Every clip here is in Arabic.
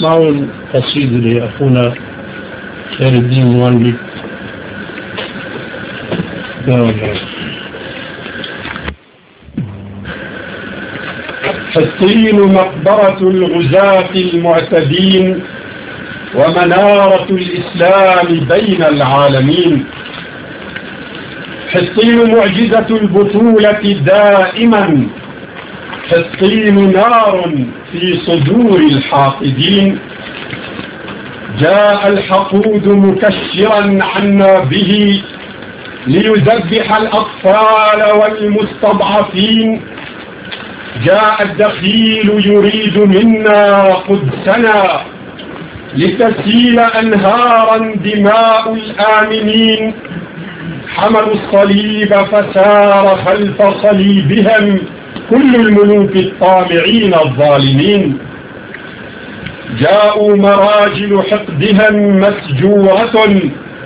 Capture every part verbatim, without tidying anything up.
نسمعون قصيدة لأخونا خير الدين مولد. حطين مقبرة الغزاة المعتدين ومنارة الإسلام بين العالمين. حطين معجزة البطولة دائما، حطين نار في صدور الحاقدين. جاء الحقود مكشرا عنا به ليذبح الأطفال والمستضعفين. جاء الدخيل يريد منا قدسنا لتسيل أنهارا دماء الآمنين. حملوا الصليب فسار خلف صليبهم كل الملوك الطامعين الظالمين. جاءوا مراجل حقدهم مسجورة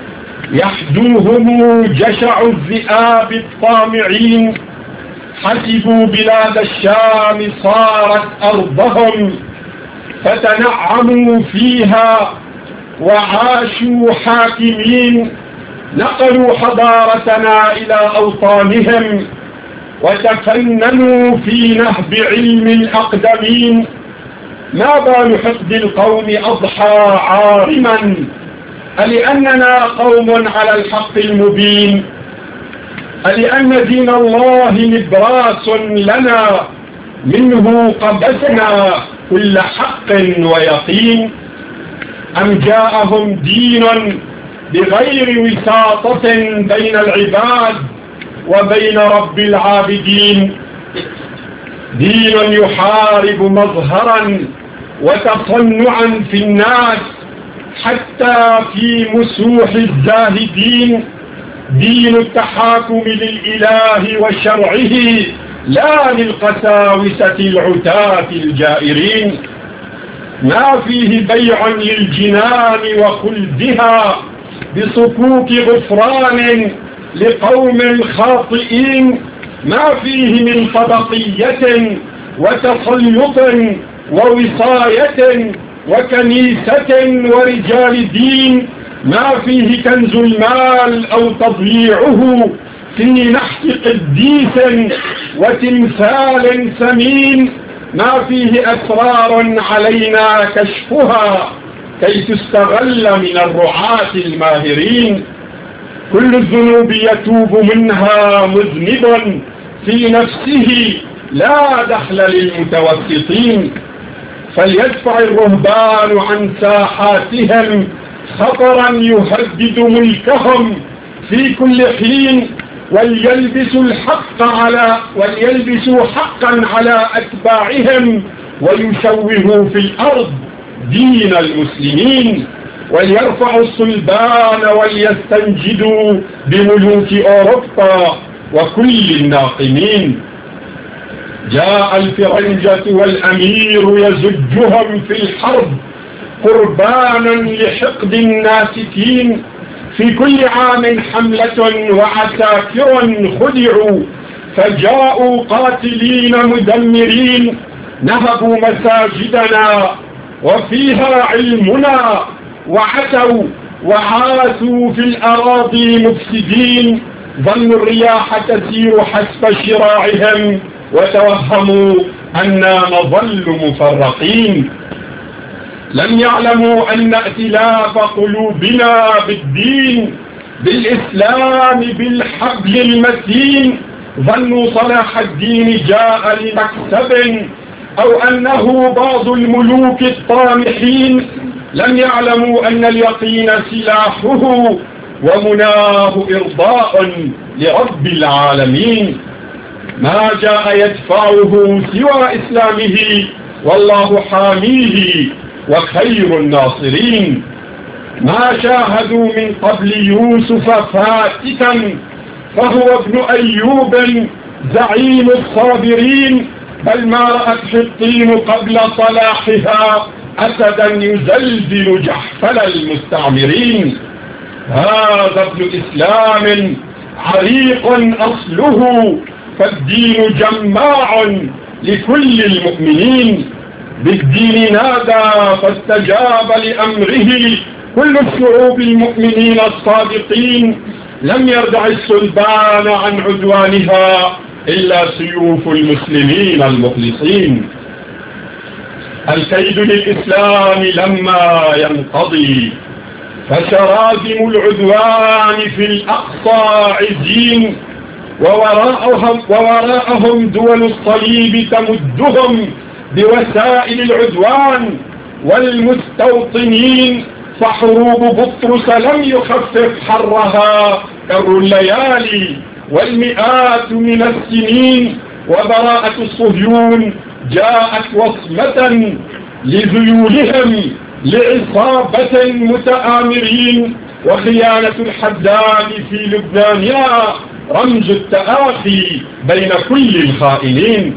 يحدوهم جشع الذئاب الطامعين. حسبوا بلاد الشام صارت أرضهم فتنعموا فيها وعاشوا حاكمين. نقلوا حضارتنا إلى أوطانهم وتفننوا في نهب علم الأقدمين. ما بال حقد القوم أضحى عارما ألأننا قوم على الحق المبين، ألأن دين الله نبراس لنا منه قبسنا كل حق ويقين. أم جاءهم دين بغير وساطة بين العباد وبين رب العابدين، دين يحارب مظهرا وتصنعا في الناس حتى في مسوح الزاهدين. دين التحاكم للإله وشرعه لا للقساوسة العتاة الجائرين. ما فيه بيع للجنان وخلدها بصكوك غفران لقوم خاطئين. ما فيه من طبقية وتسلط ووصاية وكنيسة ورجال دين. ما فيه كنز المال أو تضييعه في نحت قديس وتمثال ثمين. ما فيه أسرار علينا كشفها كي تستغل من الرعاة الماهرين. كل الذنوب يتوب منها مذنب في نفسه لا دخل للمتوسطين. فليدفع الرهبان عن ساحاتهم خطرا يهدد ملكهم في كل حين، وليلبسوا الحق على وليلبسوا حقا على أتباعهم ويشوهوا في الأرض دين المسلمين. وليرفعوا الصلبان وليستنجدوا بملوك أوروبا وكل الناقمين. جاء الفرنجة والأمير يزجهم في الحرب قربانا لحقد الناسكين. في كل عام حملة وعساكر خدعوا فجاءوا قاتلين مدمرين. نهبوا مساجدنا وفيها علمنا وعتوا وعاثوا في الأراضي مفسدين. ظنوا الرياح تسير حسب شراعهم وتوهموا أننا نظل مفرقين. لم يعلموا أن ائتلاف قلوبنا بالدين بالإسلام بالحبل المتين. ظنوا صلاح الدين جاء لمكسب أو أنه بعض الملوك الطامحين. لم يعلموا أن اليقين سلاحه ومناه إرضاء لرب العالمين. ما جاء يدفعه سوى إسلامه والله حاميه وخير الناصرين. ما شاهدوا من قبل يوسف فاتكا فهو ابن أيوب زعيم الصابرين. بل ما رأت حطين قبل صلاحها أسدا يزلزل جحفل المستعمرين. هذا ابن إسلام عريق أصله فالدين جماع لكل المؤمنين. بالدين نادى فاستجاب لأمره كل الشعوب المؤمنين الصادقين. لم يردع السلبان عن عدوانها إلا سيوف المسلمين المخلصين. الكيد للإسلام لما ينقضي فشراذم العدوان في الأقصى عزين، ووراءهم, ووراءهم دول الصليب تمدهم بوسائل العدوان والمستوطنين. فحروب بطرس لم يخفف حرها كر الليالي والمئات من السنين، وبراءة الصهيون جاءت وصمة لذيولهم لعصابة متآمرين. وخيانة الحداد في لبنان رمز التآخي بين كل الخائنين.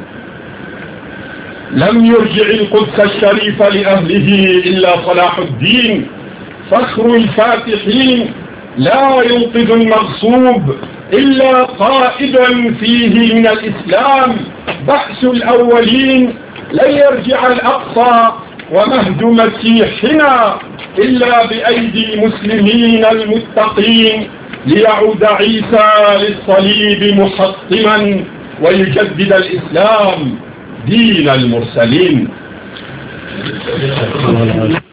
لم يرجع القدس الشريف لأهله إلا صلاح الدين فخر الفاتحين. لا ينقذ المغصوب إلا قائد فيه من الإسلام بأس الأولين. لن يرجع الأقصى ومهد مسيحنا إلا بأيدي المسلمين المتقين، ليعود عيسى للصليب محطما ويجدد الإسلام دين المرسلين.